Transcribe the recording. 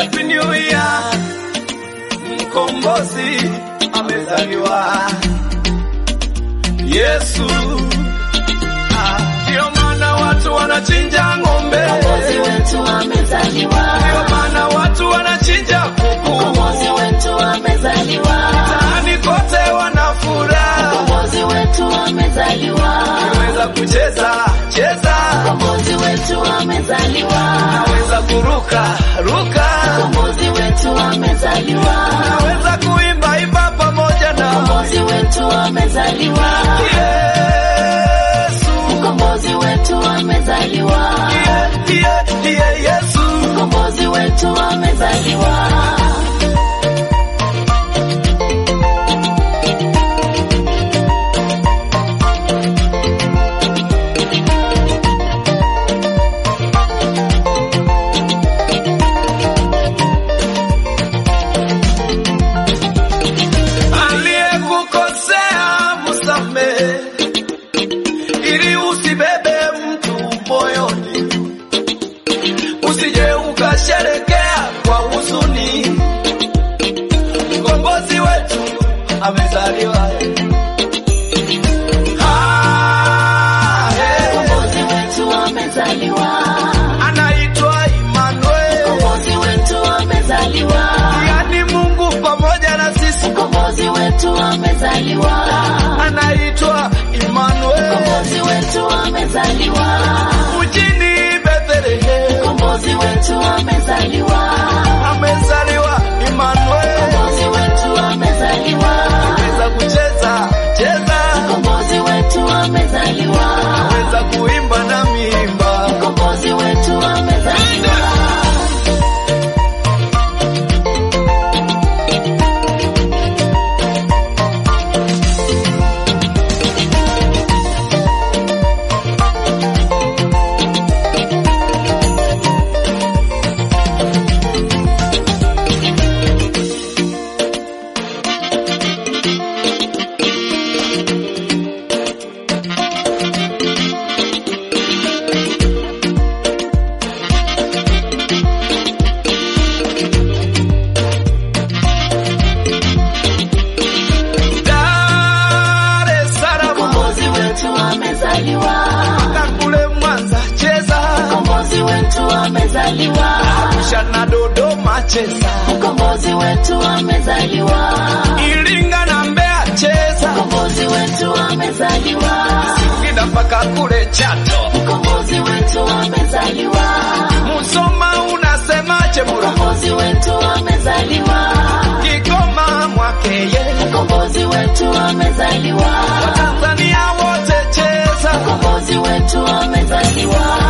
Happy New Year. Mkombozi amezaliwa. Yesu. Ndio maana watu wanachinja ng'ombe. Mkombozi wetu amezaliwa. Ndio maana watu wanachinja kuku. Mkombozi wetu amezaliwa. Mtaani kote wanafuraha. Mkombozi wetu amezaliwa. Naweza kucheza, cheza. Mkombozi wetu amezaliwa. Naweza kuruka, ruka. Mkombozi wetu amezaliwa. Naweza kuimba, imba pamoja na. Mkombozi wetu amezaliwa. Yesu. Mkombozi wetu amezaliwa. Yesu. Mkombozi wetu amezaliwa. Aliyekukosea msamehe, ili usibebe mtu moyoni, usije ukasherekea kwa huzuni. Mkombozi wetu amezaliwa. Mkombozi wetu amezaliwa. Anaitwa Emmanuel. Mkombozi wetu amezaliwa. Yani Mungu pamoja na sisi. Mkombozi wetu amezaliwa. Anaitwa Emmanuel. Mkombozi wetu amezaliwa. Mjini Bethlehem. Mkombozi wetu amezaliwa. Amezaliwa Emmanuel. Mkombozi wetu amezaliwa. Naweza kucheza, cheza. Mkombozi wetu amezaliwa. Naweza kuimba na miimba. Mkombozi wetu amezaliwa. Dar es Salaam. Mkombozi wetu amezaliwa. Kule Mwanza cheza. Mkombozi wetu amezaliwa. Arusha na Dodoma cheza. Mkombozi wetu amezaliwa. Iringa na Mbeya cheza. Mkombozi wetu amezaliwa. Singida mpaka kule Chato. Mkombozi wetu amezaliwa. Musoma unasemaje Mura? Mkombozi wetu amezaliwa. Kigoma Mwakeye. Mkombozi wetu amezaliwa. Tanzania wote cheza. Mkombozi wetu amezaliwa.